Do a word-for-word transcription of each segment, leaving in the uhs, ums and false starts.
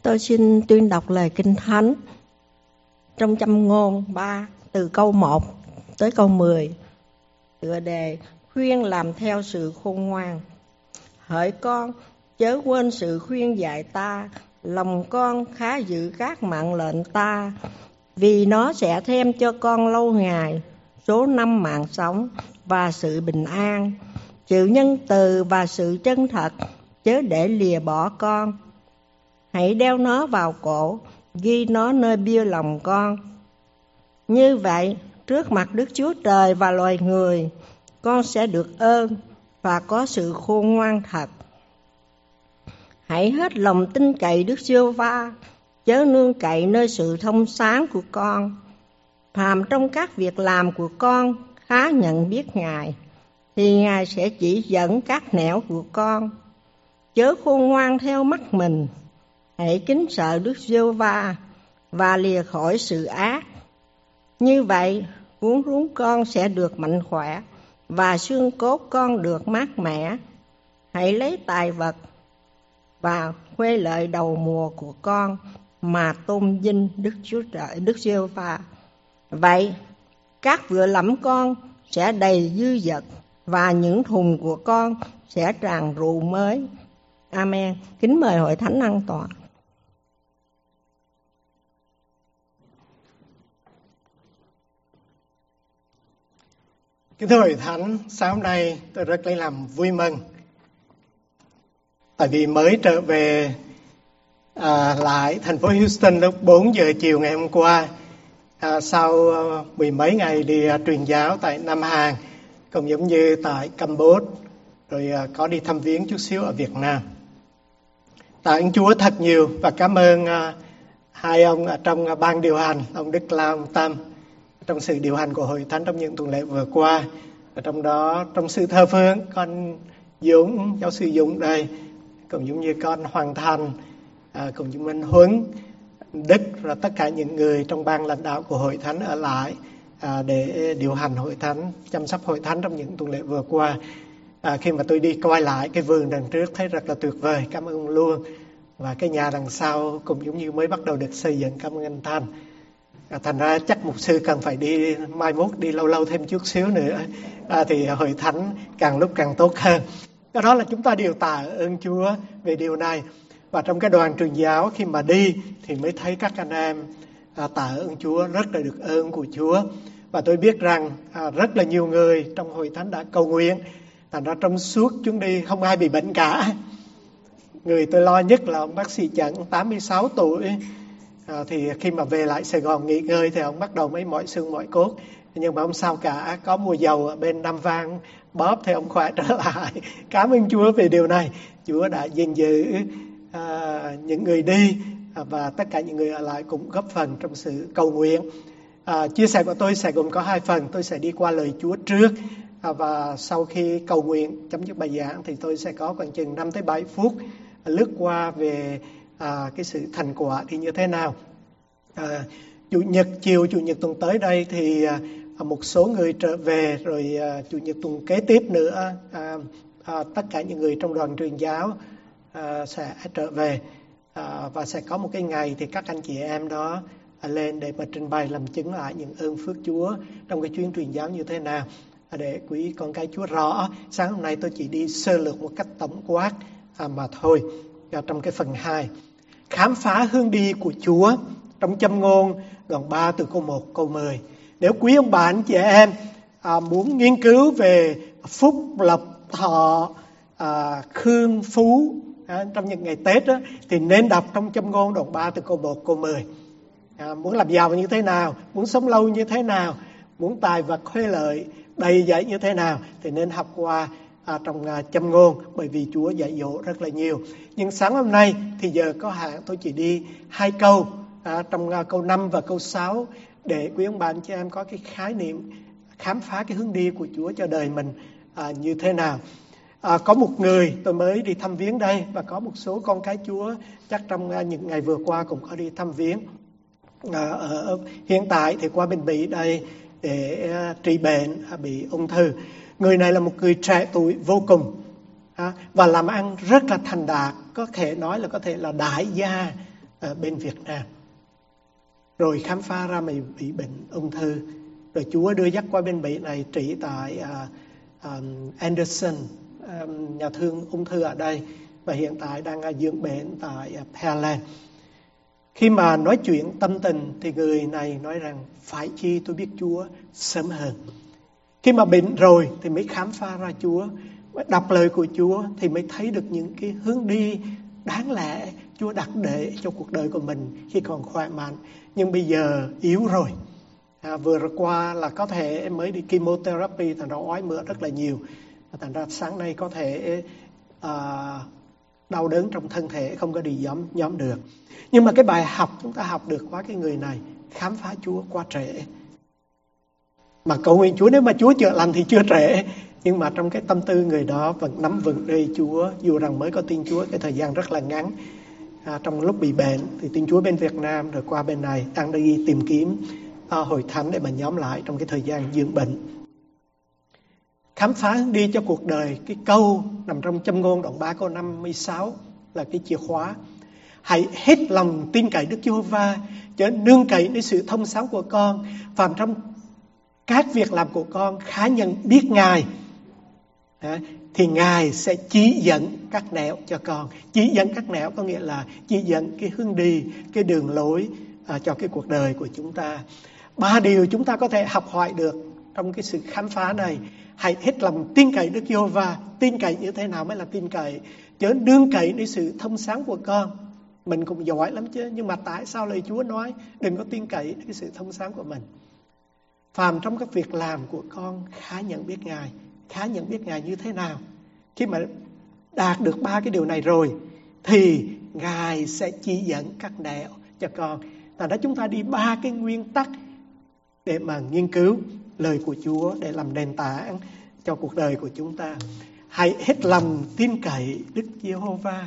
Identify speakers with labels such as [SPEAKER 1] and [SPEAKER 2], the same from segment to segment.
[SPEAKER 1] Tôi xin tuyên đọc lời Kinh Thánh trong Châm ngôn ba từ câu một tới câu mười. Tựa đề: khuyên làm theo sự khôn ngoan. Hỡi con, chớ quên sự khuyên dạy ta, lòng con khá giữ các mạng lệnh ta, vì nó sẽ thêm cho con lâu ngày, số năm mạng sống và sự bình an, sự nhân từ và sự chân thật, chớ để lìa bỏ con. Hãy đeo nó vào cổ, ghi nó nơi bia lòng con. Như vậy, trước mặt Đức Chúa Trời và loài người, con sẽ được ơn và có sự khôn ngoan thật. Hãy hết lòng tin cậy Đức Giê-hô-va, chớ nương cậy nơi sự thông sáng của con. Phàm trong các việc làm của con khá nhận biết Ngài, thì Ngài sẽ chỉ dẫn các nẻo của con. Chớ khôn ngoan theo mắt mình, hãy kính sợ Đức Giê-hô-va và lìa khỏi sự ác. Như vậy, vốn rốn con sẽ được mạnh khỏe và xương cốt con được mát mẻ. Hãy lấy tài vật và khuê lợi đầu mùa của con mà tôn vinh Đức Chúa Trời, Đức Giê-hô-va. Vậy, các vựa lẫm con sẽ đầy dư dật và những thùng của con sẽ tràn rượu mới. Amen. Kính mời hội thánh an tọa.
[SPEAKER 2] Kính thưa hội thánh, sáng hôm nay tôi rất lấy làm vui mừng, tại vì mới trở về à, lại thành phố Houston lúc bốn giờ chiều ngày hôm qua, à, sau mười mấy ngày đi à, truyền giáo tại Nam Hàn, cũng giống như tại Campuchia, rồi à, có đi thăm viếng chút xíu ở Việt Nam. Tạ ơn Chúa thật nhiều và cảm ơn à, hai ông ở trong à, ban điều hành, ông Đức Lao, ông Tâm, trong sự điều hành của hội thánh trong những tuần lễ vừa qua. Và trong đó, trong sự thờ phượng, con Dũng, giáo sư Dũng đây, cũng giống như con Hoàng Thành, à, cũng như Minh Huấn, Đức, và tất cả những người trong ban lãnh đạo của hội thánh ở lại à, để điều hành hội thánh, chăm sóc hội thánh trong những tuần lễ vừa qua. À, khi mà tôi đi coi lại cái vườn đằng trước thấy rất là tuyệt vời, cảm ơn luôn. Và cái nhà đằng sau cũng giống như mới bắt đầu được xây dựng, cảm ơn anh Thành. À, thành ra chắc mục sư cần phải đi mai mốt đi lâu lâu thêm chút xíu nữa, à, thì hội thánh càng lúc càng tốt hơn. Do đó là chúng ta đều tạ ơn Chúa về điều này. Và trong cái đoàn truyền giáo khi mà đi thì mới thấy các anh em à, tạ ơn Chúa, rất là được ơn của Chúa. Và tôi biết rằng à, rất là nhiều người trong hội thánh đã cầu nguyện, thành ra trong suốt chuyến đi không ai bị bệnh cả. Người tôi lo nhất là ông bác sĩ Chẩn, tám mươi sáu tuổi. À, thì khi mà về lại Sài Gòn nghỉ ngơi thì ông bắt đầu mấy mỏi xương mỏi cốt, nhưng mà ông sao cả, có mua dầu ở bên Nam Vang bóp thì ông khỏe trở lại. Cảm ơn Chúa về điều này. Chúa đã gìn giữ à, những người đi à, và tất cả những người ở lại cũng góp phần trong sự cầu nguyện. À, chia sẻ của tôi sẽ gồm có hai phần. Tôi sẽ đi qua lời Chúa trước à, và sau khi cầu nguyện chấm dứt bài giảng thì tôi sẽ có khoảng chừng năm tới bảy phút lướt qua về À, cái sự thành quả thì như thế nào. À, chủ nhật chiều chủ nhật tuần tới đây thì à, một số người trở về, rồi à, chủ nhật tuần kế tiếp nữa à, à, tất cả những người trong đoàn truyền giáo à, sẽ trở về à, và sẽ có một cái ngày thì các anh chị em đó à, lên để mà trình bày làm chứng lại những ơn phước Chúa trong cái chuyến truyền giáo như thế nào, à, để quý con cái Chúa rõ. Sáng hôm nay tôi chỉ đi sơ lược một cách tổng quát à, mà thôi. À, trong cái phần hai, khám phá hướng đi của Chúa trong Châm ngôn đoạn ba từ câu một câu mười. Nếu quý ông bà anh chị em à, muốn nghiên cứu về phúc lộc thọ à, khương phú à, trong những ngày Tết đó, thì nên đọc trong Châm ngôn đoạn ba từ câu một câu mười. À, muốn làm giàu như thế nào, muốn sống lâu như thế nào, muốn tài vật khuê lợi đầy dẫy như thế nào thì nên học qua À, trong uh, Châm ngôn, bởi vì Chúa dạy dỗ rất là nhiều. Nhưng sáng hôm nay thì giờ có hạn, tôi chỉ đi hai câu à, trong uh, câu năm và câu sáu để quý ông bà anh chị em có cái khái niệm khám phá cái hướng đi của Chúa cho đời mình à, như thế nào. À, có một người tôi mới đi thăm viếng đây, và có một số con cái Chúa chắc trong uh, những ngày vừa qua cũng có đi thăm viếng. À, ở hiện tại thì qua bên Bỉ đây để uh, trị bệnh uh, bị ung thư. Người này là một người trẻ tuổi vô cùng à, và làm ăn rất là thành đạt, có thể nói là có thể là đại gia ở bên Việt Nam. Rồi khám phá ra mày bị bệnh ung thư. Rồi Chúa đưa dắt qua bên Mỹ này trị tại uh, um, Anderson, um, nhà thương ung thư ở đây. Và hiện tại đang uh, dưỡng bệnh tại uh, Pearland. Khi mà nói chuyện tâm tình thì người này nói rằng phải chi tôi biết Chúa sớm hơn. Khi mà bệnh rồi thì mới khám phá ra Chúa. Đọc lời của Chúa thì mới thấy được những cái hướng đi đáng lẽ Chúa đặt để cho cuộc đời của mình khi còn khỏe mạnh. Nhưng bây giờ yếu rồi. À, vừa qua là có thể mới đi chemotherapy, thành ra ói mửa rất là nhiều. Thành ra sáng nay có thể à, đau đớn trong thân thể, không có đi nhóm, nhóm được. Nhưng mà cái bài học chúng ta học được qua cái người này, khám phá Chúa qua trễ. Mà cầu nguyện Chúa, nếu mà Chúa chữa lành thì chưa trễ. Nhưng mà trong cái tâm tư người đó vẫn nắm vững nơi Chúa, dù rằng mới có tin Chúa cái thời gian rất là ngắn. À, trong lúc bị bệnh thì tin Chúa bên Việt Nam, rồi qua bên này đang đi tìm kiếm à, hội thánh để mà nhóm lại trong cái thời gian dưỡng bệnh. Khám phá hướng đi cho cuộc đời, cái câu nằm trong Châm ngôn đoạn ba câu năm mươi sáu là cái chìa khóa. Hãy hết lòng tin cậy Đức Giê-hô-va, chớ nương cậy nơi sự thông sáng của con. Phàm trong các việc làm của con khá nhận biết Ngài, à, thì Ngài sẽ chỉ dẫn các nẻo cho con. Chỉ dẫn các nẻo có nghĩa là chỉ dẫn cái hướng đi, cái đường lối à, cho cái cuộc đời của chúng ta. Ba điều chúng ta có thể học hỏi được trong cái sự khám phá này. Hãy hết lòng tin cậy Đức Giê-hô-va. Tin cậy như thế nào mới là tin cậy? Chớ nương cậy nơi sự thông sáng của con. Mình cũng giỏi lắm chứ, nhưng mà tại sao lời Chúa nói đừng có tin cậy cái sự thông sáng của mình? Phàm trong các việc làm của con khá nhận biết Ngài. Khá nhận biết Ngài như thế nào? Khi mà đạt được ba cái điều này rồi thì Ngài sẽ chỉ dẫn các nẻo cho con. Và đó chúng ta đi ba cái nguyên tắc để mà nghiên cứu lời của Chúa, để làm nền tảng cho cuộc đời của chúng ta. Hãy hết lòng tin cậy Đức Giê-hô-va.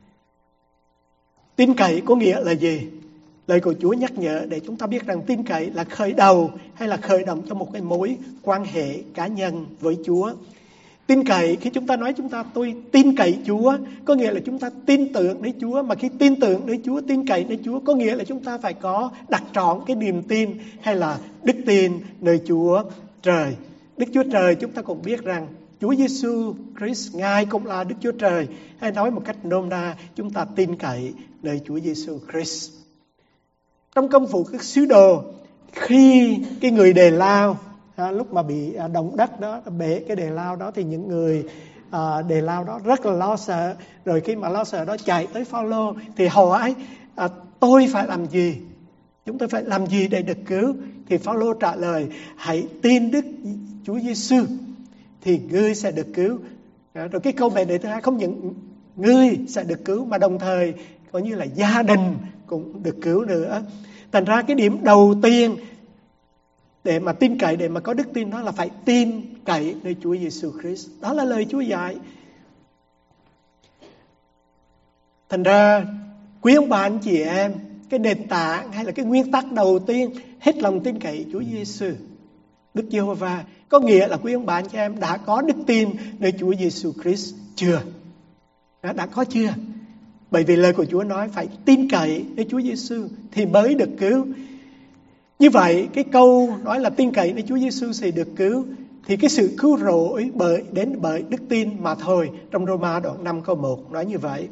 [SPEAKER 2] Tin cậy có nghĩa là gì? Lời của Chúa nhắc nhở để chúng ta biết rằng tin cậy là khởi đầu hay là khởi động cho một cái mối quan hệ cá nhân với Chúa. Tin cậy, khi chúng ta nói chúng ta tôi tin cậy Chúa, có nghĩa là chúng ta tin tưởng nơi Chúa. Mà khi tin tưởng nơi Chúa, tin cậy nơi Chúa, có nghĩa là chúng ta phải có đặt trọn cái niềm tin hay là đức tin nơi Chúa Trời. Đức Chúa Trời chúng ta cũng biết rằng Chúa Giêsu Christ, Ngài cũng là Đức Chúa Trời. Hay nói một cách nôm na, chúng ta tin cậy nơi Chúa Giêsu Christ. Trong công vụ các sứ đồ, khi cái người đề lao, à, lúc mà bị à, động đất đó, bể cái đề lao đó, thì những người à, đề lao đó rất là lo sợ. Rồi khi mà lo sợ đó chạy tới Phao-lô thì hỏi à, tôi phải làm gì? Chúng tôi phải làm gì để được cứu? Thì Phao-lô trả lời, hãy tin Đức Chúa Giêsu thì ngươi sẽ được cứu. À, rồi cái câu mệnh lệnh thứ hai, không những ngươi sẽ được cứu mà đồng thời coi như là gia đình cũng được cứu nữa. Thành ra cái điểm đầu tiên để mà tin cậy, để mà có đức tin đó là phải tin cậy nơi Chúa Giêsu Christ. Đó là lời Chúa dạy. Thành ra quý ông bà anh chị em, cái nền tảng hay là cái nguyên tắc đầu tiên, hết lòng tin cậy Chúa Giêsu, Đức Giê-hô-va, có nghĩa là quý ông bà anh chị em đã có đức tin nơi Chúa Giêsu Christ chưa? Đã, đã có chưa? Bởi vì lời của Chúa nói phải tin cậy nơi Chúa Giêsu thì mới được cứu. Như vậy cái câu nói là tin cậy nơi Chúa Giêsu thì được cứu, thì cái sự cứu rỗi bởi đến bởi đức tin mà thôi. Trong Roma đoạn năm câu một nói như vậy.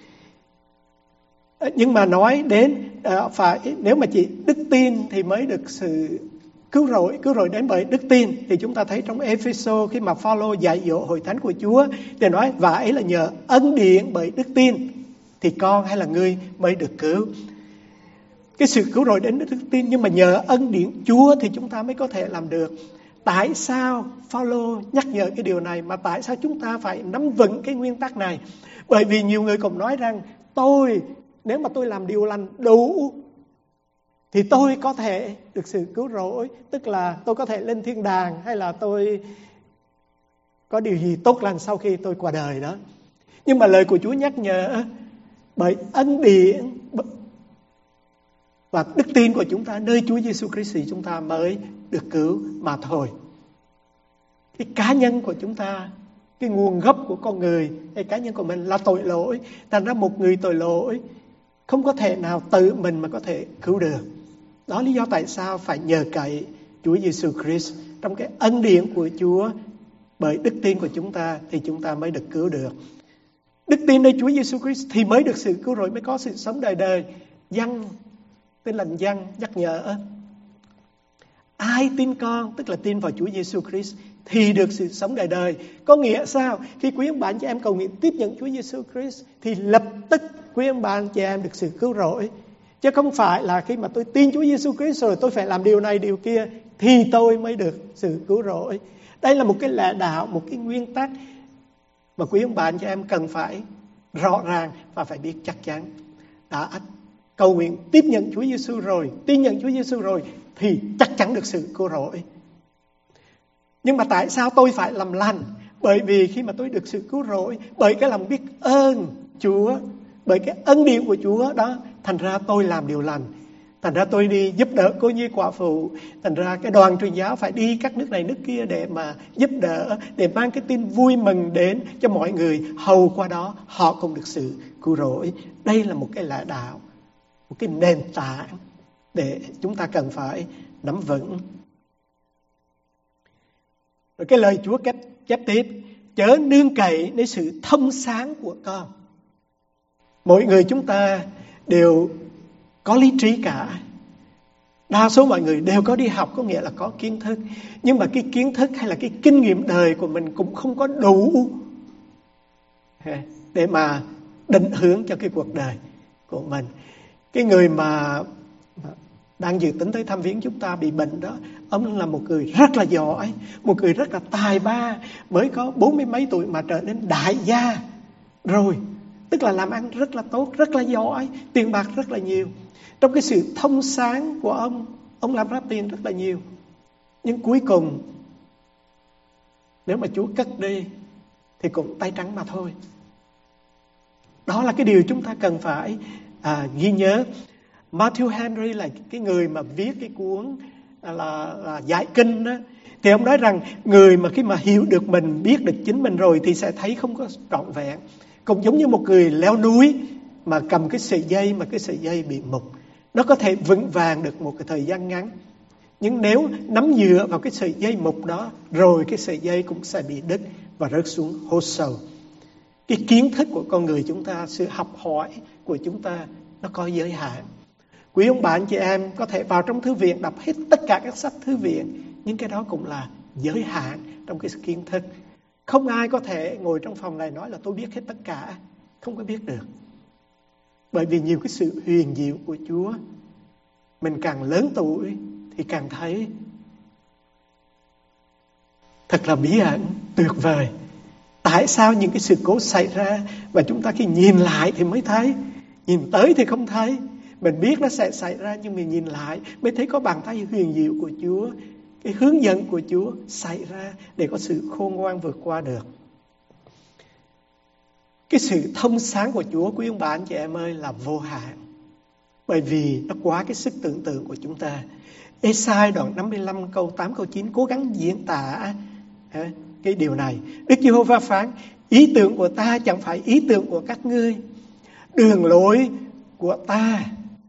[SPEAKER 2] Nhưng mà nói đến à, phải nếu mà chỉ đức tin thì mới được sự cứu rỗi, cứu rỗi đến bởi đức tin, thì chúng ta thấy trong Ê-phê-sô khi mà Phao-lô dạy dỗ hội thánh của Chúa thì nói và ấy là nhờ ân điển bởi đức tin thì con hay là ngươi mới được cứu. Cái sự cứu rỗi đến đức tin, nhưng mà nhờ ân điển Chúa thì chúng ta mới có thể làm được. Tại sao Phao-lô nhắc nhở cái điều này, mà tại sao chúng ta phải nắm vững cái nguyên tắc này? Bởi vì nhiều người cũng nói rằng tôi, nếu mà tôi làm điều lành đủ thì tôi có thể được sự cứu rỗi, tức là tôi có thể lên thiên đàng, hay là tôi có điều gì tốt lành sau khi tôi qua đời đó. Nhưng mà lời của Chúa nhắc nhở bởi ân điển và đức tin của chúng ta nơi Chúa Giêsu Christ thì chúng ta mới được cứu mà thôi. Cái cá nhân của chúng ta, cái nguồn gốc của con người hay cá nhân của mình là tội lỗi. Thành ra một người tội lỗi Không có thể nào tự mình mà có thể cứu được. Đó lý do tại sao phải nhờ cậy Chúa Giêsu Christ. Trong cái ân điển của Chúa, bởi đức tin của chúng ta thì chúng ta mới được cứu được. Đức tin nơi Chúa Giêsu Christ thì mới được sự cứu rỗi, mới có sự sống đời đời. Giăng, tên là Giăng nhắc nhở, ai tin con, tức là tin vào Chúa Giêsu Christ, thì được sự sống đời đời. Có nghĩa sao? Khi quý ông bà anh chị em cầu nguyện tiếp nhận Chúa Giêsu Christ thì lập tức quý ông bà anh chị em được sự cứu rỗi. Chứ không phải là khi mà tôi tin Chúa Giêsu Christ rồi tôi phải làm điều này điều kia thì tôi mới được sự cứu rỗi. Đây là một cái lẽ đạo, một cái nguyên tắc mà quý ông bà anh chị em cần phải rõ ràng và phải biết chắc chắn. Đã cầu nguyện tiếp nhận Chúa Giêsu rồi, tin nhận Chúa Giêsu rồi thì chắc chắn được sự cứu rỗi. Nhưng mà tại sao tôi phải làm lành? Bởi vì khi mà tôi được sự cứu rỗi, bởi cái lòng biết ơn Chúa, bởi cái ân điển của Chúa đó, thành ra tôi làm điều lành. Thành ra tôi đi giúp đỡ cô nhi quả phụ. Thành ra cái đoàn truyền giáo phải đi các nước này nước kia để mà giúp đỡ, để mang cái tin vui mừng đến cho mọi người. Hầu qua đó họ cũng được sự cứu rỗi. Đây là một cái lẽ đạo, một cái nền tảng để chúng ta cần phải nắm vững. Rồi cái lời Chúa chép, chép tiếp, chớ nương cậy nơi sự thông sáng của con. Mỗi người chúng ta đều có lý trí cả. Đa số mọi người đều có đi học, có nghĩa là có kiến thức. Nhưng mà cái kiến thức hay là cái kinh nghiệm đời của mình cũng không có đủ để mà định hướng cho cái cuộc đời của mình. Cái người mà đang dự tính tới thăm viếng chúng ta bị bệnh đó, ông là một người rất là giỏi, một người rất là tài ba, mới có bốn mươi mấy tuổi mà trở nên đại gia rồi. Tức là làm ăn rất là tốt, rất là giỏi, tiền bạc rất là nhiều. Trong cái sự thông sáng của ông, ông làm ra tiền rất là nhiều. Nhưng cuối cùng, nếu mà Chúa cất đi, thì cũng tay trắng mà thôi. Đó là cái điều chúng ta cần phải à, ghi nhớ. Matthew Henry là cái người mà viết cái cuốn là, là Giải Kinh đó. Thì ông nói rằng người mà khi mà hiểu được mình, biết được chính mình rồi thì sẽ thấy không có trọn vẹn. Cũng giống như một người leo núi mà cầm cái sợi dây mà cái sợi dây bị mục. Nó có thể vững vàng được một cái thời gian ngắn. Nhưng nếu nắm dựa vào cái sợi dây mục đó, rồi cái sợi dây cũng sẽ bị đứt và rớt xuống hố sâu. Cái kiến thức của con người chúng ta, sự học hỏi của chúng ta nó có giới hạn. Quý ông bà anh chị em có thể vào trong thư viện đọc hết tất cả các sách thư viện, nhưng cái đó cũng là giới hạn trong cái kiến thức. Không ai có thể ngồi trong phòng này nói là tôi biết hết tất cả. Không có biết được. Bởi vì nhiều cái sự huyền diệu của Chúa, mình càng lớn tuổi thì càng thấy thật là bí ẩn, tuyệt vời. Tại sao những cái sự cố xảy ra và chúng ta khi nhìn lại thì mới thấy, nhìn tới thì không thấy. Mình biết nó sẽ xảy ra nhưng mình nhìn lại mới thấy có bàn tay huyền diệu của Chúa, cái hướng dẫn của Chúa xảy ra để có sự khôn ngoan vượt qua được. Cái sự thông sáng của Chúa, quý ông bà anh chị em ơi, là vô hạn. Bởi vì nó quá cái sức tưởng tượng của chúng ta. Ê-sai đoạn năm mươi lăm câu tám câu chín cố gắng diễn tả cái điều này. Đức Giê-hô-va phán, ý tưởng của ta chẳng phải ý tưởng của các ngươi, đường lối của ta.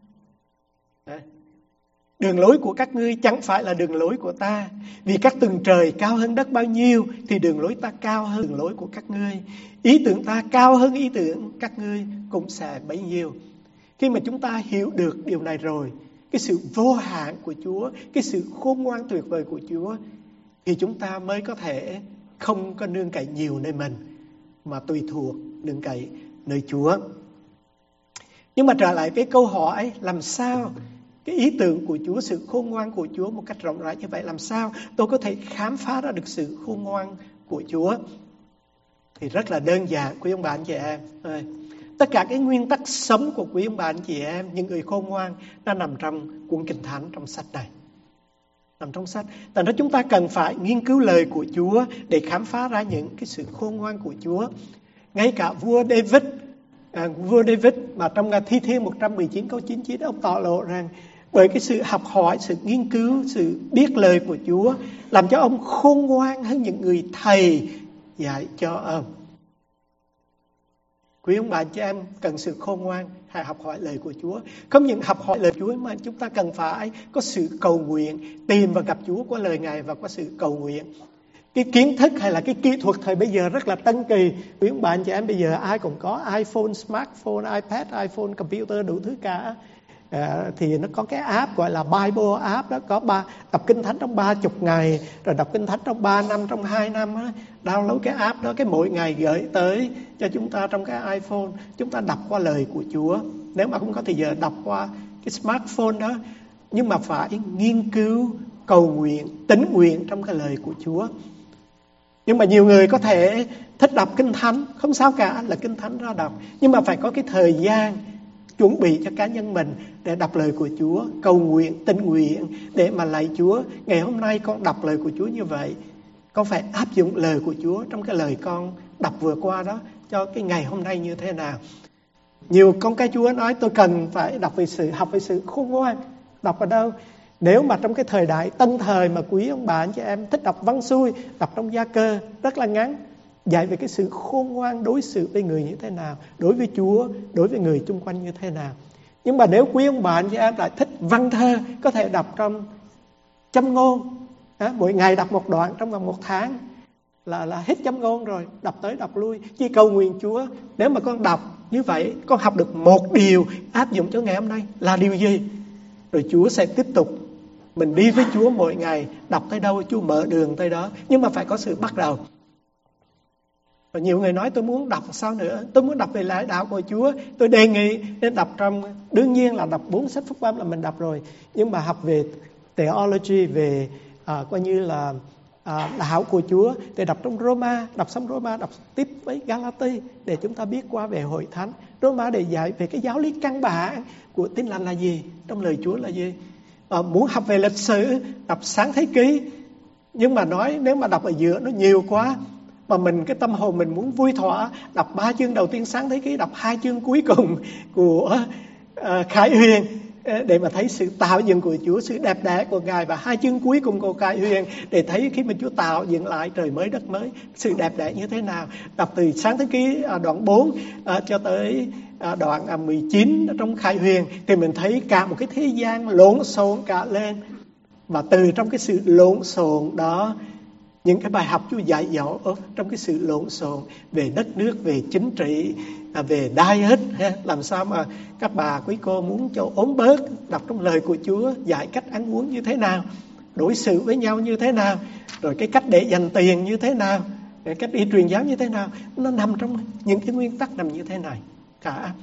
[SPEAKER 2] Đường lối của các ngươi chẳng phải là đường lối của ta. Vì các tầng trời cao hơn đất bao nhiêu thì đường lối ta cao hơn đường lối của các ngươi. Ý tưởng ta cao hơn ý tưởng các ngươi cũng sẽ bấy nhiêu. Khi mà chúng ta hiểu được điều này rồi, cái sự vô hạn của Chúa, cái sự khôn ngoan tuyệt vời của Chúa, thì chúng ta mới có thể không có nương cậy nhiều nơi mình, mà tùy thuộc nương cậy nơi Chúa. Nhưng mà trở lại cái câu hỏi, làm sao cái ý tưởng của Chúa, sự khôn ngoan của Chúa một cách rộng rãi như vậy, làm sao tôi có thể khám phá ra được sự khôn ngoan của Chúa? Thì rất là đơn giản quý ông bà anh chị em. Tất cả cái nguyên tắc sống của quý ông bà anh chị em, những người khôn ngoan, nó nằm trong cuốn Kinh Thánh, trong sách này. Nằm trong sách. Thành ra chúng ta cần phải nghiên cứu lời của Chúa để khám phá ra những cái sự khôn ngoan của Chúa. Ngay cả vua David, à, vua David mà trong Thi Thiên một trăm mười chín câu chín mươi chín, ông tỏ lộ rằng bởi cái sự học hỏi, sự nghiên cứu, sự biết lời của Chúa làm cho ông khôn ngoan hơn những người thầy dạy cho ông. Quý ông bà chị em cần sự khôn ngoan, hãy học hỏi lời của Chúa. Không những học hỏi lời Chúa mà chúng ta cần phải có sự cầu nguyện, tìm và gặp Chúa qua lời Ngài và có sự cầu nguyện. Cái kiến thức hay là cái kỹ thuật thời bây giờ rất là tân kỳ. Quý ông bà chị em bây giờ ai cũng có iPhone, smartphone, iPad, iPhone, computer đủ thứ cả. À, thì nó có cái app gọi là Bible app đó, có ba đọc kinh thánh trong ba chục ngày, rồi đọc kinh thánh trong ba năm, trong hai năm á. Download cái app đó, cái mỗi ngày gửi tới cho chúng ta trong cái iPhone, chúng ta đọc qua lời của Chúa. Nếu mà không có thì giờ đọc qua cái smartphone đó, nhưng mà phải nghiên cứu, cầu nguyện, tín nguyện trong cái lời của Chúa. Nhưng mà nhiều người có thể thích đọc kinh thánh, không sao cả, là kinh thánh ra đọc, nhưng mà phải có cái thời gian chuẩn bị cho cá nhân mình để đọc lời của Chúa, cầu nguyện, tín nguyện để mà lạy Chúa. Ngày hôm nay con đọc lời của Chúa như vậy, con phải áp dụng lời của Chúa trong cái lời con đọc vừa qua đó cho cái ngày hôm nay như thế nào. Nhiều con cái Chúa nói tôi cần phải đọc về sự học về sự khôn ngoan. Đọc ở đâu? Nếu mà trong cái thời đại tân thời mà quý ông bà anh chị em thích đọc văn xuôi, đọc trong Gia Cơ rất là ngắn, dạy về cái sự khôn ngoan đối xử với người như thế nào, đối với Chúa, đối với người chung quanh như thế nào. Nhưng mà nếu quý ông bà anh chị em lại thích văn thơ, có thể đọc trong châm ngôn, à, mỗi ngày đọc một đoạn trong vòng một tháng là là hết châm ngôn rồi, đọc tới đọc lui, chỉ cầu nguyện Chúa. Nếu mà con đọc như vậy, con học được một điều áp dụng cho ngày hôm nay là điều gì? Rồi Chúa sẽ tiếp tục. Mình đi với Chúa mỗi ngày, đọc tới đâu Chúa mở đường tới đó, nhưng mà phải có sự bắt đầu. Và nhiều người nói tôi muốn đọc sao nữa, tôi muốn đọc về lẽ đạo của Chúa. Tôi đề nghị nên đọc trong, đương nhiên là đọc bốn sách phúc âm là mình đọc rồi, nhưng mà học về theology, về à, coi như là à, đạo của Chúa, để đọc trong Roma, đọc xong Roma đọc tiếp với Galati để chúng ta biết qua về hội thánh. Roma để dạy về cái giáo lý căn bản của Tin Lành là gì, trong lời Chúa là gì. À, muốn học về lịch sử, đọc Sáng Thế Ký, nhưng mà nói nếu mà đọc ở giữa nó nhiều quá, mà mình cái tâm hồn mình muốn vui thỏa, đọc ba chương đầu tiên Sáng Thế Ký, đọc hai chương cuối cùng của uh, Khải Huyền để mà thấy sự tạo dựng của Chúa, sự đẹp đẽ của Ngài, và hai chương cuối cùng của Khải Huyền để thấy khi mà Chúa tạo dựng lại trời mới đất mới, sự đẹp đẽ như thế nào. Đọc từ Sáng Thế Ký uh, đoạn bốn uh, cho tới uh, đoạn uh, mười chín trong Khải Huyền thì mình thấy cả một cái thế gian lộn xộn cả lên, và từ trong cái sự lộn xộn đó, những cái bài học Chúa dạy dỗ trong cái sự lộn xộn về đất nước, về chính trị, về diet, làm sao mà các bà quý cô muốn cho ốm bớt, đọc trong lời của Chúa dạy cách ăn uống như thế nào, đối xử với nhau như thế nào, rồi cái cách để dành tiền như thế nào, cách đi truyền giáo như thế nào. Nó nằm trong những cái nguyên tắc nằm như thế này cả.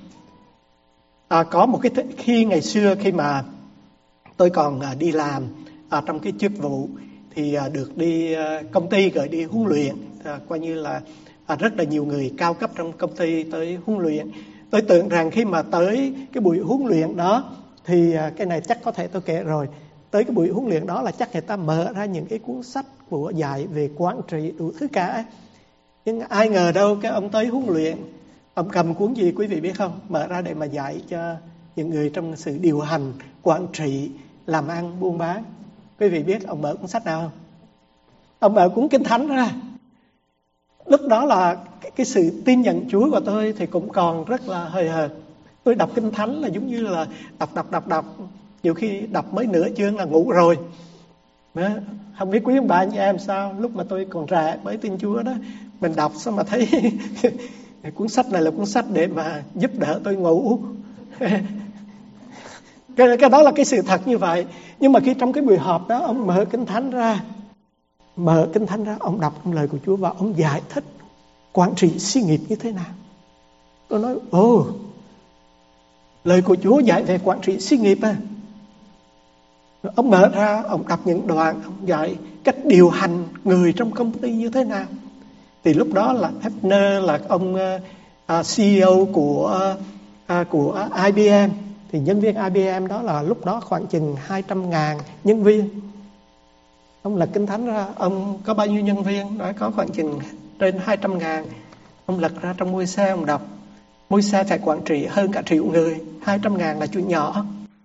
[SPEAKER 2] À, có một cái th- khi ngày xưa khi mà tôi còn à, đi làm à, trong cái chức vụ thì à, được đi à, công ty gửi đi huấn luyện, à, coi như là à, rất là nhiều người cao cấp trong công ty tới huấn luyện. Tôi tưởng rằng khi mà tới cái buổi huấn luyện đó thì à, cái này chắc có thể tôi kể rồi. Tới cái buổi huấn luyện đó là chắc người ta mở ra những cái cuốn sách của dạy về quản trị đủ thứ cả. Nhưng ai ngờ đâu cái ông tới huấn luyện, ông cầm cuốn gì quý vị biết không? Mở ra để mà dạy cho những người trong sự điều hành, quản trị, làm ăn, buôn bán. Quý vị biết ông mở cuốn sách nào không? Ông mở cuốn Kinh Thánh ra. Lúc đó là cái, cái sự tin nhận Chúa của tôi thì cũng còn rất là hời hợt. Tôi đọc Kinh Thánh là giống như là đọc đọc đọc đọc. Nhiều khi đọc mấy nửa chương là ngủ rồi. Đó. Không biết quý ông bà anh chị em sao, lúc mà tôi còn trẻ mới tin Chúa đó, mình đọc xong mà thấy cuốn sách này là cuốn sách để mà giúp đỡ tôi ngủ. cái, cái đó là cái sự thật như vậy. Nhưng mà khi trong cái buổi họp đó, ông mở Kinh Thánh ra, mở Kinh Thánh ra, ông đọc trong lời của Chúa và ông giải thích quản trị sự nghiệp như thế nào. Tôi nói, ồ, lời của Chúa dạy về quản trị sự nghiệp à. Ông mở ra, ông đọc những đoạn, ông dạy cách điều hành người trong công ty như thế nào. Thì lúc đó là Hefner, là ông uh, xê e ô của, uh, của i bê em. Thì nhân viên i bê em đó là lúc đó khoảng chừng hai trăm ngàn nhân viên. Ông lật Kinh Thánh ra, ông có bao nhiêu nhân viên? Nói có khoảng chừng trên hai trăm ngàn. Ông lật ra trong môi xe, ông đọc. Môi xe phải quản trị hơn cả triệu người. hai trăm ngàn là chuyện nhỏ.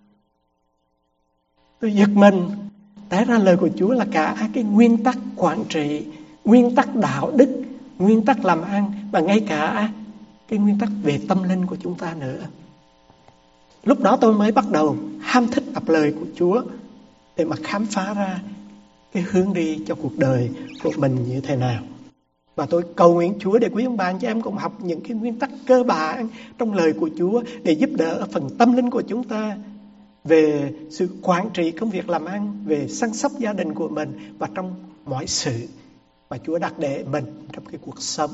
[SPEAKER 2] Tôi giật mình. Té ra lời của Chúa là cả cái nguyên tắc quản trị, nguyên tắc đạo đức, nguyên tắc làm ăn, và ngay cả cái nguyên tắc về tâm linh của chúng ta nữa. Lúc đó tôi mới bắt đầu ham thích đọc lời của Chúa để mà khám phá ra cái hướng đi cho cuộc đời của mình như thế nào. Và tôi cầu nguyện Chúa để quý ông bà anh chị em cũng học những cái nguyên tắc cơ bản trong lời của Chúa để giúp đỡ phần tâm linh của chúng ta về sự quản trị công việc làm ăn, về săn sóc gia đình của mình và trong mọi sự mà Chúa đặt để mình trong cái cuộc sống.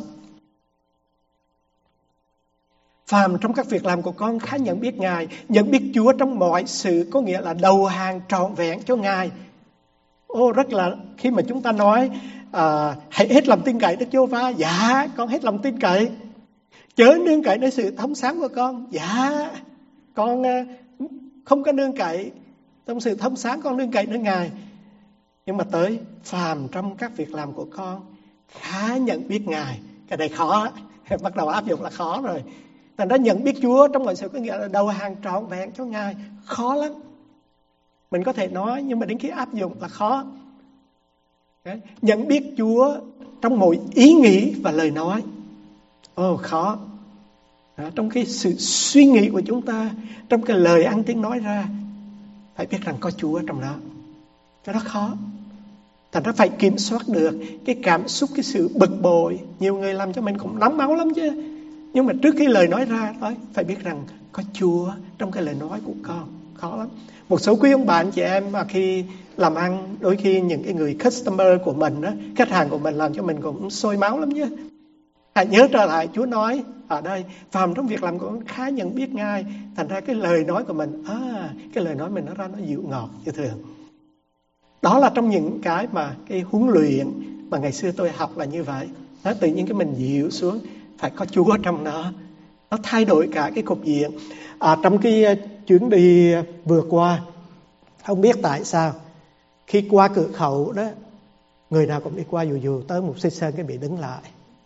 [SPEAKER 2] Phàm trong các việc làm của con khá nhận biết Ngài, nhận biết Chúa trong mọi sự, có nghĩa là đầu hàng trọn vẹn cho Ngài. Ô, rất là khi mà chúng ta nói à, hãy hết lòng tin cậy Đức Giê-hô-va, dạ con hết lòng tin cậy. Chớ nương cậy nơi sự thông sáng của con, dạ con không có nương cậy trong sự thông sáng, con nương cậy nơi Ngài. Nhưng mà tới phàm trong các việc làm của con khá nhận biết Ngài, cái này khó, bắt đầu áp dụng là khó rồi. Thành ra nhận biết Chúa trong mọi sự có nghĩa là đầu hàng trọn vẹn cho Ngài, khó lắm. Mình có thể nói nhưng mà đến khi áp dụng là khó. Đấy. Nhận biết Chúa trong mọi ý nghĩ và lời nói, ồ oh, khó. Đó, trong cái sự suy nghĩ của chúng ta, trong cái lời ăn tiếng nói ra, phải biết rằng có Chúa trong đó. Cái đó khó. Thành ra phải kiểm soát được cái cảm xúc, cái sự bực bội. Nhiều người làm cho mình cũng nóng máu lắm chứ. Nhưng mà trước khi lời nói ra, phải biết rằng có Chúa trong cái lời nói của con. Khó lắm. Một số quý ông bà anh chị em mà khi làm ăn, đôi khi những cái người customer của mình đó, khách hàng của mình làm cho mình cũng sôi máu lắm chứ. Hãy nhớ trở lại Chúa nói ở đây, phàm trong việc làm của con khá nhận biết Ngài. Thành ra cái lời nói của mình, à, cái lời nói mình nó ra nó dịu ngọt như thường. Đó là trong những cái mà cái huấn luyện mà ngày xưa tôi học là như vậy. Đó, tự nhiên cái mình dịu xuống, phải có Chúa trong nó. Nó thay đổi cả cái cục diện. À, trong cái chuyến đi vừa qua, không biết tại sao, khi qua cửa khẩu đó, người nào cũng đi qua dù dù tới một xích sơn cái bị đứng lại.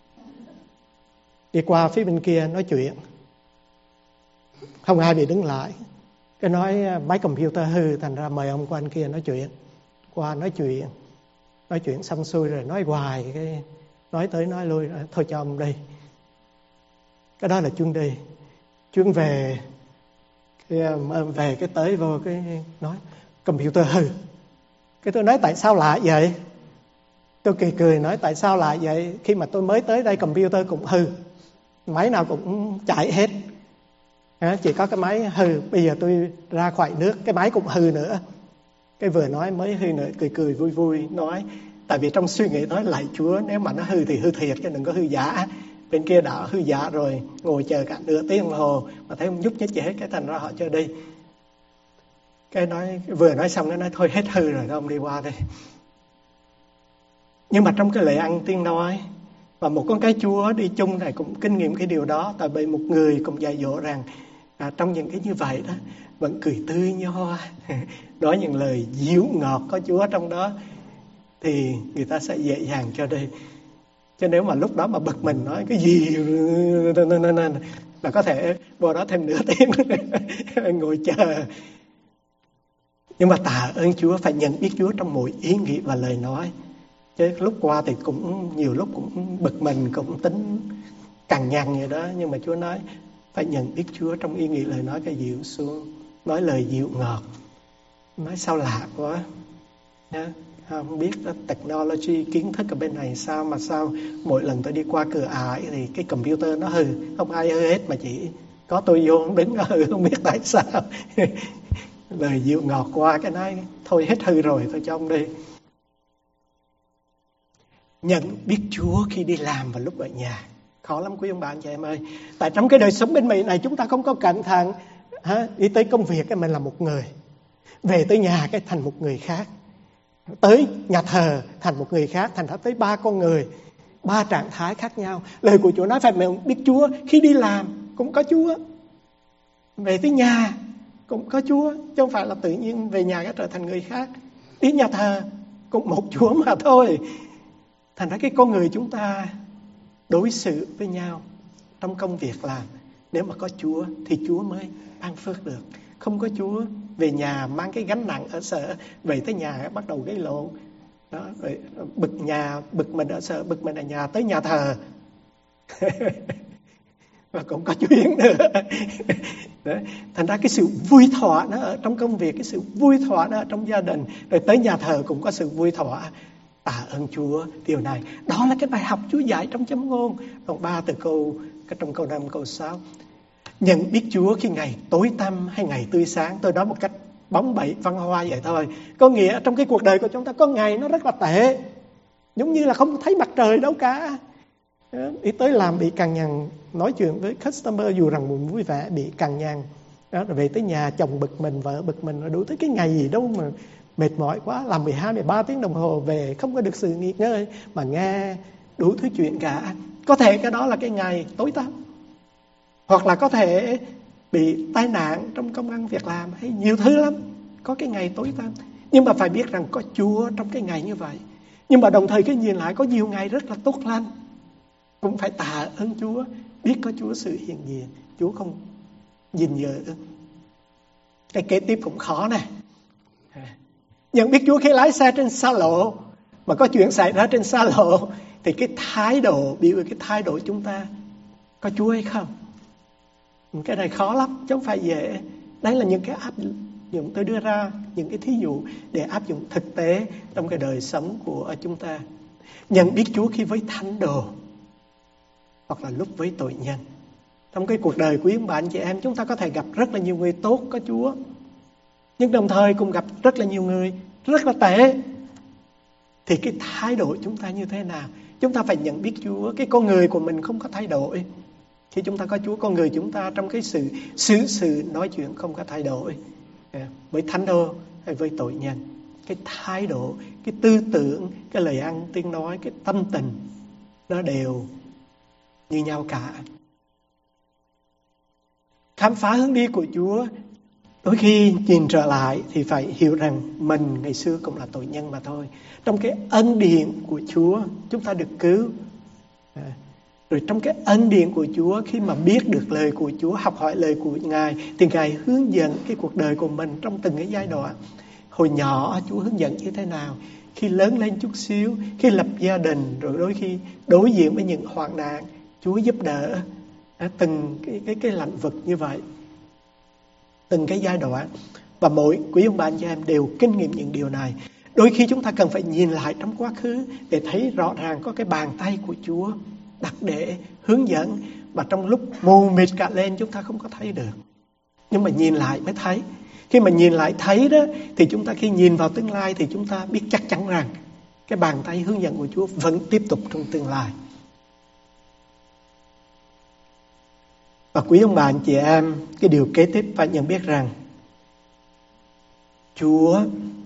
[SPEAKER 2] Đi qua phía bên kia nói chuyện, không ai bị đứng lại. Cái nói máy computer hư, thành ra mời ông qua anh kia nói chuyện. Qua nói chuyện, nói chuyện xong xuôi rồi nói hoài, cái nói tới nói lui, thôi cho ông đi. Cái đó là chuyến đi. Chuyến về, cái, về cái tới vô cái nói computer hư. Cái tôi nói tại sao lạ vậy? Tôi cười cười nói tại sao lạ vậy? Khi mà tôi mới tới đây computer cũng hư, máy nào cũng chạy hết, chỉ có cái máy hư. Bây giờ tôi ra khỏi nước, cái máy cũng hư nữa. Cái vừa nói mới hư nữa, cười cười vui vui nói, tại vì trong suy nghĩ nói lạy Chúa, nếu mà nó hư thì hư thiệt chứ đừng có hư giả. Bên kia đã hư giả rồi, ngồi chờ cả nửa tiếng đồng hồ mà thấy không nhúc nhích gì hết, cái thành ra họ cho đi. Cái nói vừa nói xong nó nói thôi hết hư rồi, ông đi qua đây. Nhưng mà trong cái lễ ăn tiếng nói, và một con cái Chúa đi chung này cũng kinh nghiệm cái điều đó. Tại vì một người cũng dạy dỗ rằng à, trong những cái như vậy đó vẫn cười tươi như hoa, nói những lời dịu ngọt có Chúa trong đó, thì người ta sẽ dễ dàng cho đi. Chứ nếu mà lúc đó mà bực mình nói cái gì là có thể vô đó thêm nửa tiếng ngồi chờ. Nhưng mà tạ ơn Chúa, phải nhận biết Chúa trong mỗi ý nghĩ và lời nói. Chứ lúc qua thì cũng nhiều lúc cũng bực mình, cũng tính cằn nhằn vậy đó. Nhưng mà Chúa nói phải nhận biết Chúa trong ý nghĩ lời nói, cái dịu xuống, nói lời dịu ngọt. Nói sao lạ quá nha. Không biết đó, technology, kiến thức ở bên này sao mà sao mỗi lần tôi đi qua cửa ải thì cái computer nó hư. Không ai hư hết mà chỉ có tôi vô đứng nó hư, không biết tại sao. Lời dịu ngọt qua cái nói thôi hết hư rồi, thôi cho ông đi. Nhận biết Chúa khi đi làm và lúc ở nhà khó lắm quý ông bà anh chị em ơi. Tại trong cái đời sống bên Mỹ này chúng ta không có cẩn thận, ha? Đi tới công việc cái mình là một người, về tới nhà cái thành một người khác, tới nhà thờ thành một người khác, thành ra tới ba con người, ba trạng thái khác nhau. Lời của Chúa nói phải mình biết Chúa khi đi làm cũng có Chúa, về tới nhà cũng có Chúa, chứ không phải là tự nhiên về nhà cái trở thành người khác. Đi nhà thờ cũng một Chúa mà thôi. Thành ra cái con người chúng ta đối xử với nhau trong công việc làm, nếu mà có Chúa thì Chúa mới ban phước được. Không có Chúa, về nhà mang cái gánh nặng ở sở, về tới nhà bắt đầu gây lộn đó, rồi bực nhà, bực mình ở sở, bực mình ở nhà, tới nhà thờ và cũng có chuyện nữa. Đấy. Thành ra cái sự vui thỏa nó ở trong công việc, cái sự vui thỏa nó ở trong gia đình, rồi tới nhà thờ cũng có sự vui thỏa. Tạ ơn Chúa điều này. Đó là cái bài học Chúa dạy trong châm ngôn đoạn ba từ câu trong câu năm câu sáu. Nhận biết Chúa khi ngày tối tăm hay ngày tươi sáng. Tôi nói một cách bóng bẩy văn hoa vậy thôi. Có nghĩa trong cái cuộc đời của chúng ta có ngày nó rất là tệ, giống như là không thấy mặt trời đâu cả. Đi tới làm bị cằn nhằn, nói chuyện với customer dù rằng mình vui vẻ bị cằn nhằn. Đó, rồi về tới nhà chồng bực mình, vợ bực mình, rồi đủ tới cái ngày gì đâu mà mệt mỏi quá, làm mười hai, mười ba tiếng đồng hồ về không có được sự nghỉ ngơi mà nghe đủ thứ chuyện cả. Có thể cái đó là cái ngày tối tăm. Hoặc là có thể bị tai nạn trong công ăn việc làm, hay nhiều thứ lắm. Có cái ngày tối tăm. Nhưng mà phải biết rằng có Chúa trong cái ngày như vậy. Nhưng mà đồng thời cái nhìn lại có nhiều ngày rất là tốt lành. Cũng phải tạ ơn Chúa, biết có Chúa sự hiện diện, Chúa không nhìn nhớ. Cái kế tiếp cũng khó này. Nhận biết Chúa khi lái xe trên xa lộ, mà có chuyện xảy ra trên xa lộ, thì cái thái độ, biểu cái thái độ chúng ta có Chúa hay không? Cái này khó lắm, chứ không phải dễ. Đấy là những cái áp dụng tôi đưa ra, những cái thí dụ để áp dụng thực tế trong cái đời sống của chúng ta. Nhận biết Chúa khi với thánh đồ, hoặc là lúc với tội nhân. Trong cái cuộc đời của quý ông bà anh chị em, chúng ta có thể gặp rất là nhiều người tốt có Chúa, nhưng đồng thời cũng gặp rất là nhiều người rất là tệ. Thì cái thái độ chúng ta như thế nào? Chúng ta phải nhận biết Chúa. Cái con người của mình không có thay đổi. Khi chúng ta có Chúa, con người chúng ta trong cái sự xử sự nói chuyện không có thay đổi. Với thánh đồ hay với tội nhân, cái thái độ, cái tư tưởng, cái lời ăn tiếng nói, cái tâm tình nó đều như nhau cả. Khám phá hướng đi của Chúa, đôi khi nhìn trở lại thì phải hiểu rằng mình ngày xưa cũng là tội nhân mà thôi. Trong cái ân điển của Chúa chúng ta được cứu. À, rồi trong cái ân điển của Chúa, khi mà biết được lời của Chúa, học hỏi lời của Ngài, thì Ngài hướng dẫn cái cuộc đời của mình trong từng cái giai đoạn. Hồi nhỏ Chúa hướng dẫn như thế nào, khi lớn lên chút xíu, khi lập gia đình, rồi đôi khi đối diện với những hoạn nạn, Chúa giúp đỡ à, từng cái, cái, cái lĩnh vực như vậy, từng cái giai đoạn. Và mỗi quý ông bà anh chị em đều kinh nghiệm những điều này. Đôi khi chúng ta cần phải nhìn lại trong quá khứ để thấy rõ ràng có cái bàn tay của Chúa đặt để hướng dẫn, mà trong lúc mù mịt cả lên chúng ta không có thấy được. Nhưng mà nhìn lại mới thấy. Khi mà nhìn lại thấy đó, thì chúng ta khi nhìn vào tương lai thì chúng ta biết chắc chắn rằng cái bàn tay hướng dẫn của Chúa vẫn tiếp tục trong tương lai. Và quý ông bà anh chị em, cái điều kế tiếp phải nhận biết rằng Chúa,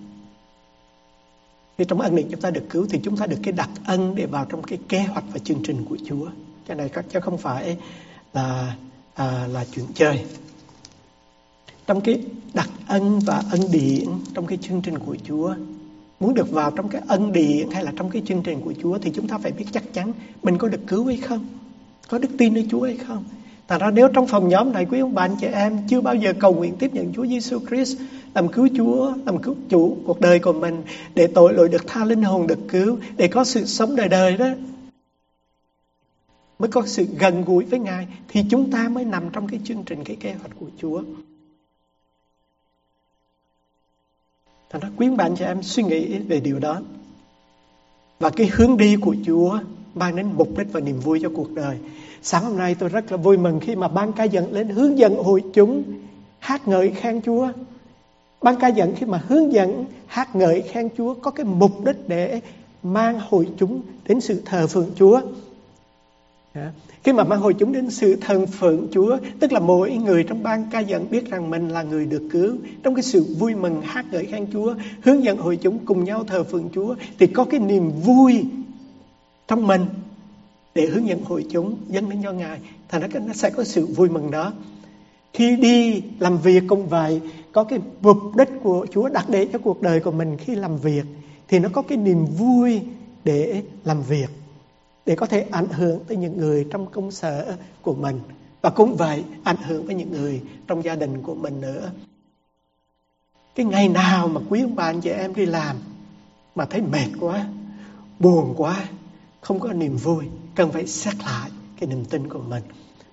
[SPEAKER 2] khi trong ân điển chúng ta được cứu thì chúng ta được cái đặc ân để vào trong cái kế hoạch và chương trình của Chúa. Cái này chắc không phải là à, là chuyện chơi. Trong cái đặc ân và ân điển trong cái chương trình của Chúa, muốn được vào trong cái ân điển hay là trong cái chương trình của Chúa thì chúng ta phải biết chắc chắn mình có được cứu hay không, có đức tin nơi Chúa hay không. Thật ra nếu trong phòng nhóm này quý ông bà anh chị em chưa bao giờ cầu nguyện tiếp nhận Chúa Giêsu Christ làm cứu Chúa, làm cứu chủ cuộc đời của mình, để tội lỗi được tha, linh hồn được cứu, để có sự sống đời đời đó, mới có sự gần gũi với Ngài, thì chúng ta mới nằm trong cái chương trình, cái kế hoạch của Chúa. Thật ra quý ông bà anh chị em suy nghĩ về điều đó. Và cái hướng đi của Chúa mang đến mục đích và niềm vui cho cuộc đời. Sáng hôm nay tôi rất là vui mừng khi mà ban ca dẫn lên hướng dẫn hội chúng hát ngợi khen Chúa. Ban ca dẫn khi mà hướng dẫn hát ngợi khen Chúa có cái mục đích để mang hội chúng đến sự thờ phượng Chúa. Khi mà mang hội chúng đến sự thờ phượng Chúa, tức là mỗi người trong ban ca dẫn biết rằng mình là người được cứu. Trong cái sự vui mừng hát ngợi khen Chúa, hướng dẫn hội chúng cùng nhau thờ phượng Chúa, thì có cái niềm vui trong mình để hướng dẫn hội chúng dâng lên cho Ngài. Thành ra nó sẽ có sự vui mừng đó. Khi đi làm việc cũng vậy, có cái mục đích của Chúa đặt để cho cuộc đời của mình khi làm việc, thì nó có cái niềm vui để làm việc, để có thể ảnh hưởng tới những người trong công sở của mình. Và cũng vậy, ảnh hưởng với những người trong gia đình của mình nữa. Cái ngày nào mà quý ông bà anh chị em đi làm mà thấy mệt quá, buồn quá, không có niềm vui, cần phải xét lại cái niềm tin của mình.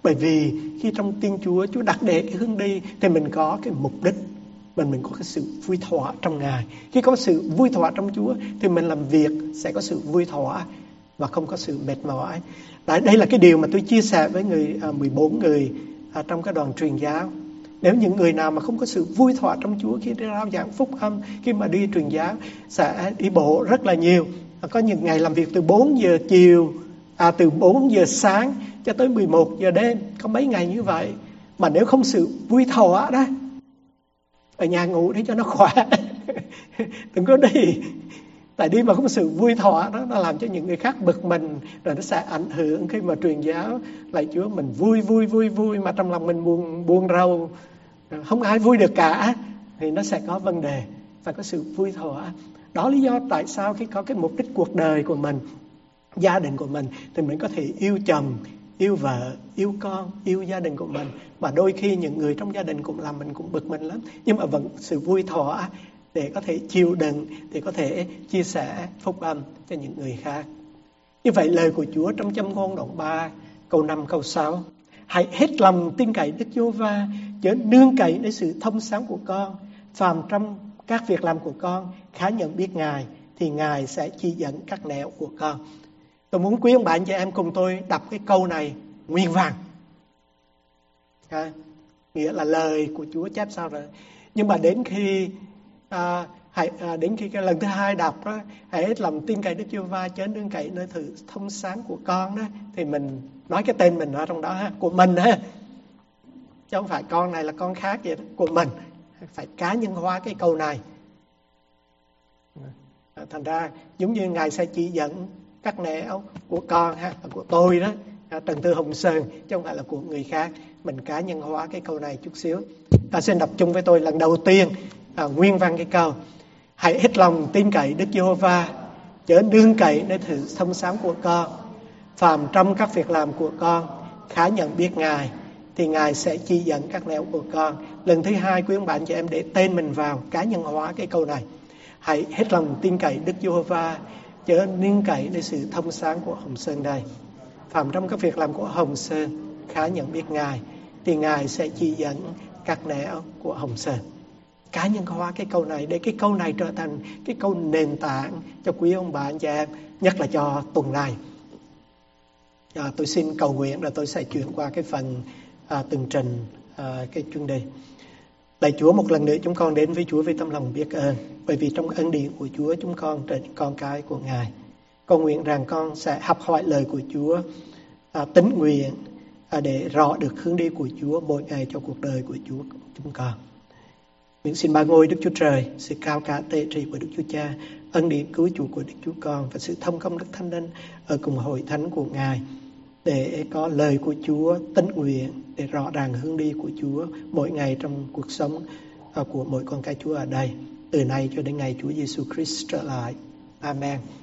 [SPEAKER 2] Bởi vì khi trong tin Chúa, Chúa đặt để cái hướng đi thì mình có cái mục đích, mình mình có cái sự vui thỏa trong Ngài. Khi có sự vui thỏa trong Chúa thì mình làm việc sẽ có sự vui thỏa và không có sự mệt mỏi. Đấy, đây là cái điều mà tôi chia sẻ với người à, mười bốn người à, trong cái đoàn truyền giáo. Nếu những người nào mà không có sự vui thỏa trong Chúa khi đi rao giảng phúc âm, khi mà đi truyền giáo, sẽ đi bộ rất là nhiều. Có những ngày làm việc từ bốn giờ chiều, à, từ bốn giờ sáng cho tới mười một giờ đêm, có mấy ngày như vậy. Mà nếu không sự vui thỏa đó, ở nhà ngủ để cho nó khỏe. Đừng có đi. Tại đi mà không sự vui thỏa đó, nó làm cho những người khác bực mình, rồi nó sẽ ảnh hưởng khi mà truyền giáo. Lạy Chúa, mình vui vui vui vui mà trong lòng mình buồn buồn rầu, không ai vui được cả, thì nó sẽ có vấn đề. Phải có sự vui thỏa. Đó lý do tại sao khi có cái mục đích cuộc đời của mình, gia đình của mình, thì mình có thể yêu chồng, yêu vợ, yêu con, yêu gia đình của mình. Và đôi khi những người trong gia đình cũng làm mình cũng bực mình lắm, nhưng mà vẫn sự vui thỏa để có thể chịu đựng, để có thể chia sẻ phúc âm cho những người khác. Như vậy lời của Chúa trong Châm ngôn đoạn ba, câu năm, câu sáu: hãy hết lòng tin cậy Đức Giê-hô-va, chớ nương cậy nơi sự thông sáng của con. Phàm trong các việc làm của con khá nhận biết Ngài, thì Ngài sẽ chỉ dẫn các nẻo của con. Tôi muốn quý ông bạn chị em cùng tôi đọc cái câu này nguyên vàng. À, nghĩa là lời của Chúa chép sao rồi. Nhưng mà đến khi à, hãy, à, đến khi cái lần thứ hai đọc đó, hãy hết lòng tin cậy Đức Giê-hô-va, chớ nương cậy nơi sự thông sáng của con đó, thì mình nói cái tên mình ở trong đó ha, của mình ha, chứ không phải con này là con khác vậy đó, của mình. Phải cá nhân hóa cái câu này. Thành ra giống như Ngài sẽ chỉ dẫn các nẻo của con ha, của tôi đó, Trần Tư Hồng Sơn, chứ không phải là của người khác. Mình cá nhân hóa cái câu này chút xíu. Ta xin đọc chung với tôi lần đầu tiên à, nguyên văn cái câu: hãy hết lòng tin cậy Đức Giê-hô-va, chớ nương cậy nơi sự thông sáng của con. Phàm trong các việc làm của con khá nhận biết Ngài, thì Ngài sẽ chỉ dẫn các nẻo của con. Lần thứ hai quý ông bạn chị em để tên mình vào, cá nhân hóa cái câu này: hãy hết lòng tin cậy Đức Giê-hô-va, chớ nương cậy nơi sự thông sáng của Hồng Sơn đây. Phàm trong các việc làm của Hồng Sơn khá nhận biết Ngài, thì Ngài sẽ chỉ dẫn các nẻo của Hồng Sơn. Cá nhân hóa cái câu này để cái câu này trở thành cái câu nền tảng cho quý ông bà anh chị em, nhất là cho tuần này. À, tôi xin cầu nguyện là tôi sẽ chuyển qua cái phần à, tường trình à, cái chuyên đề. Lạy Chúa, một lần nữa chúng con đến với Chúa với tâm lòng biết ơn, bởi vì trong ân điển của Chúa chúng con trở thành con cái của Ngài. Con nguyện rằng con sẽ học hỏi lời của Chúa, à, tín nguyện à, để rõ được hướng đi của Chúa mỗi ngày cho cuộc đời của Chúa chúng con. Nguyện xin ba ngôi Đức Chúa Trời, sự cao cả tế trị của Đức Chúa Cha, ân điển cứu chuộc của Đức Chúa Con và sự thông công Đức Thánh Linh ở cùng hội thánh của Ngài, để có lời của Chúa tín nguyện, để rõ ràng hướng đi của Chúa mỗi ngày trong cuộc sống của mỗi con cái Chúa ở đây, từ nay cho đến ngày Chúa Giêsu Christ trở lại. Amen.